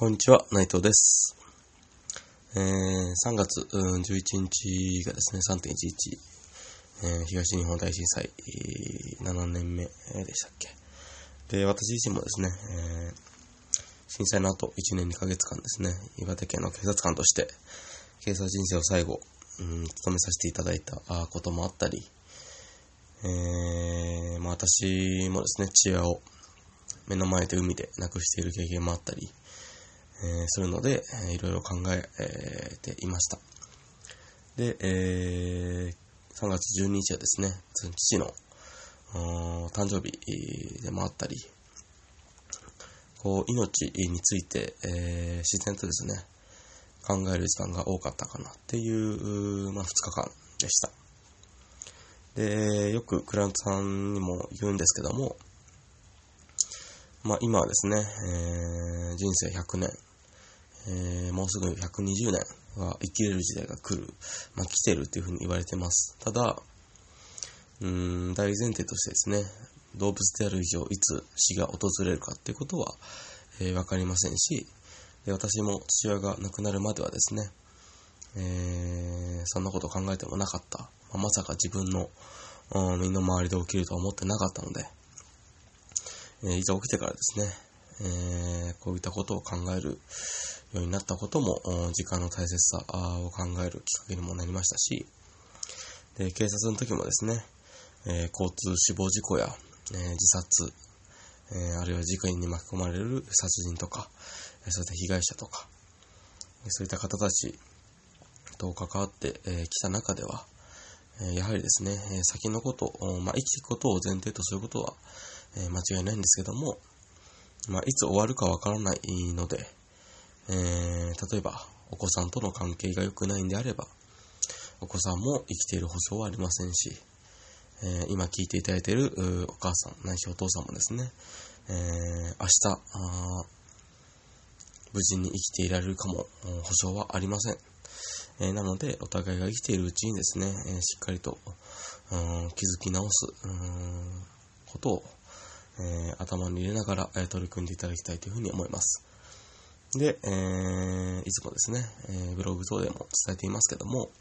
こんにちは、内藤です。3月11日がですね、3.11、東日本大震災、7年目でしたっけ。で、私自身もですね、震災の後1年2ヶ月間ですね、岩手県の警察官として警察人生を最後、務めさせていただいたこともあったり、私もですね、父親を目の前で海で亡くしている経験もあったり、するので、いろいろ考えていました。で、3月12日はですね、父の誕生日でもあったり、命について、自然とですね、考える時間が多かったかなっていう、2日間でした。で、よくクライアントさんにも言うんですけども、今はですね、人生100年、もうすぐ120年は生きれる時代が来る、来てるというふうに言われています。ただ、大前提としてですね、動物である以上いつ死が訪れるかということは、わかりませんし、で私も父親が亡くなるまではですね、そんなことを考えてもなかった。まさか自分の身の回りで起きるとは思ってなかったので、いざ起きてからですね、こういったことを考えるようになったことも時間の大切さを考えるきっかけにもなりましたし、で警察の時もですね、交通死亡事故や、自殺、あるいは事件に巻き込まれる殺人とか、そういった被害者とか、そういった方たちと関わってきた中では、やはりですね、先のこと、生きていくことを前提とすることは、間違いないんですけども、いつ終わるかわからないので、例えばお子さんとの関係が良くないんであれば、お子さんも生きている保証はありませんし、今聞いていただいているお母さんないしお父さんもですね、明日無事に生きていられるかも保証はありません。なのでお互いが生きているうちにですね、しっかりと気づき直すことを頭に入れながら取り組んでいただきたいというふうに思います。で、いつもですね、ブログ等でも伝えていますけども、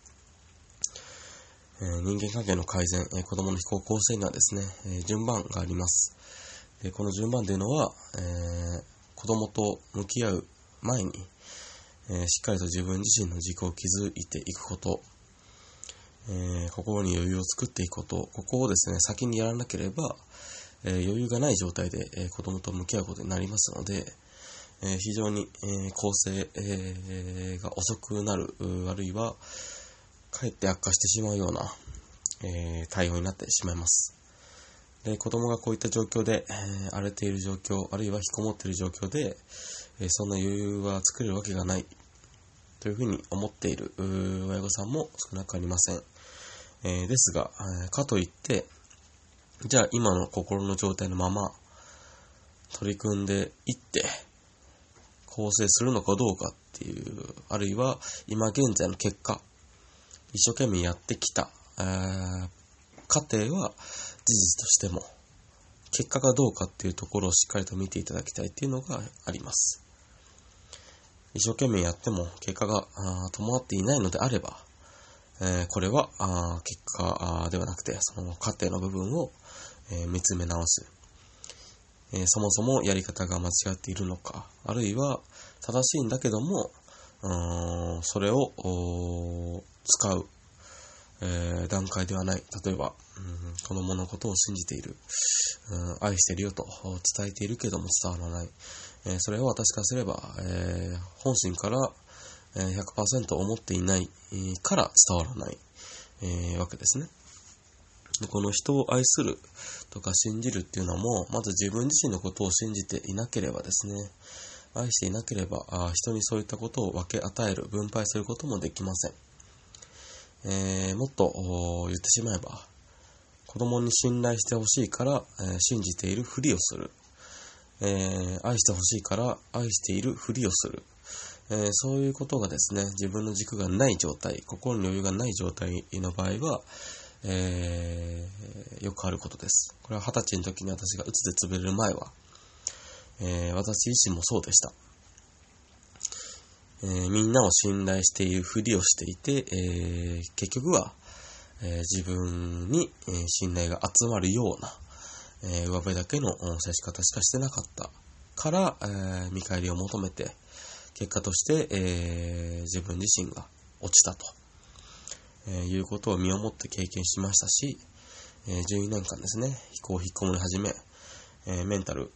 人間関係の改善、子供の非行構成にはですね、順番があります。でこの順番というのは、子供と向き合う前に、しっかりと自分自身の軸を築いていくこと、心に余裕を作っていくこと、ここをですね、先にやらなければ、余裕がない状態で、子供と向き合うことになりますので、非常に、構成、が遅くなる、あるいはかえって悪化してしまうような、対応になってしまいます。で子供がこういった状況で、荒れている状況、あるいは引きこもっている状況で、そんな余裕は作れるわけがないというふうに思っている親御さんも少なくありません。ですが、かといってじゃあ今の心の状態のまま取り組んでいって構成するのかどうかっていう、あるいは今現在の結果、一生懸命やってきた過程は事実としても結果がどうかっていうところをしっかりと見ていただきたいっていうのがあります。一生懸命やっても結果が伴っていないのであれば、これは結果ではなくてその過程の部分を、見つめ直す、そもそもやり方が間違っているのか、あるいは正しいんだけどもそれを使う、段階ではない。例えば、子供のことを信じている、愛しているよと伝えているけども伝わらない、それを私からすれば、本心から100% 思っていないから伝わらない、わけですね。でこの人を愛するとか信じるっていうのも、まず自分自身のことを信じていなければですね、愛していなければ人にそういったことを分け与える、分配することもできません。もっと言ってしまえば、子供に信頼してほしいから、信じているふりをする、愛してほしいから愛しているふりをする、そういうことがですね、自分の軸がない状態、心に余裕がない状態の場合は、よくあることです。これは20歳の時に私がうつで潰れる前は、私自身もそうでした。 みんなを信頼しているふりをしていて、結局は、自分に信頼が集まるような、上辺だけの接し方しかしてなかったから、見返りを求めて、結果として、自分自身が落ちたと、いうことを身をもって経験しましたし、12年間ですね、引きこもり始め、メンタル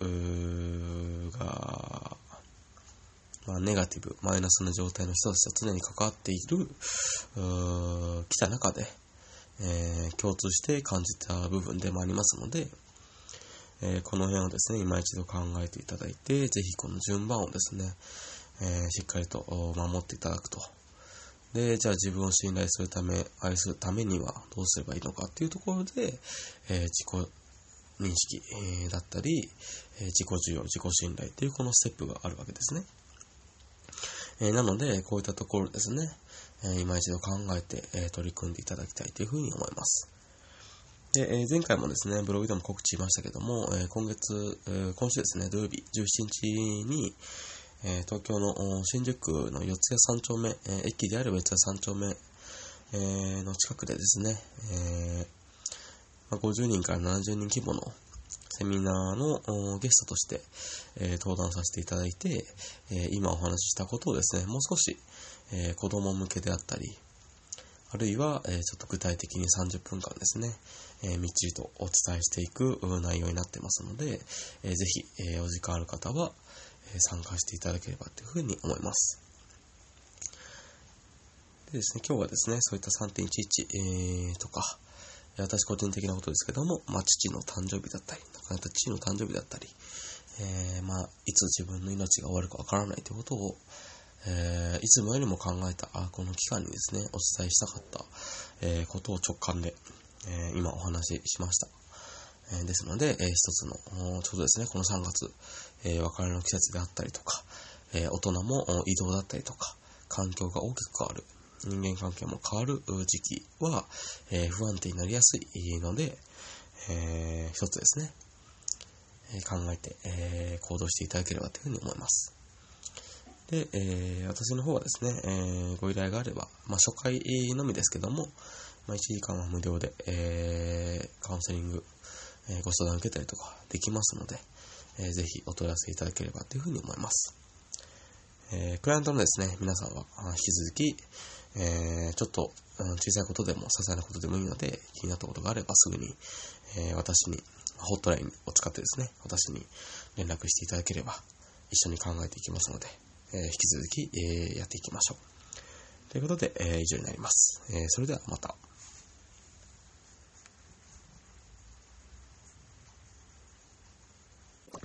が、ネガティブ、マイナスな状態の人たちと常に関わっている、来た中で、共通して感じた部分でもありますので、この辺をですね、今一度考えていただいて、ぜひこの順番をですね、しっかりと守っていただくと。で、じゃあ自分を信頼するため、愛するためにはどうすればいいのかっていうところで、自己認識、だったり、自己需要、自己信頼っていうこのステップがあるわけですね。なので、こういったところですね、今一度考えて、取り組んでいただきたいというふうに思います。で、前回もですね、ブログでも告知しましたけども、今週ですね、土曜日17日に、東京の新宿の四谷三丁目、駅である四谷三丁目、の近くでですね、50人から70人規模のセミナーのゲストとして、登壇させていただいて、今お話ししたことをですね、もう少し、子供向けであったり、あるいは、ちょっと具体的に30分間ですね、みっちりとお伝えしていく内容になってますので、ぜひ、お時間ある方は、参加していただければというふうに思います。でですね、今日はですね、そういった 3.11、とか、私個人的なことですけども、父の誕生日だったり、亡くなった父の誕生日だったり、いつ自分の命が終わるかわからないということを、いつもよりも考えたこの期間にですね、お伝えしたかった、ことを直感で、今お話ししました。ですので、一つの、ちょうどですね、この3月、別れの季節であったりとか、大人も移動だったりとか、環境が大きく変わる、人間関係も変わる時期は、不安定になりやすいので、一つですね、考えて、行動していただければというふうに思います。で、私の方はですね、ご依頼があれば、初回のみですけども、1時間は無料で、カウンセリング、ご相談受けたりとかできますので、ぜひお問い合わせいただければというふうに思います。クライアントのですね、皆さんは引き続き、ちょっと小さいことでも些細なことでもいいので、気になったことがあればすぐに、私に、ホットラインを使ってですね、私に連絡していただければ一緒に考えていきますので、引き続き、やっていきましょう。ということで、以上になります。それではまた。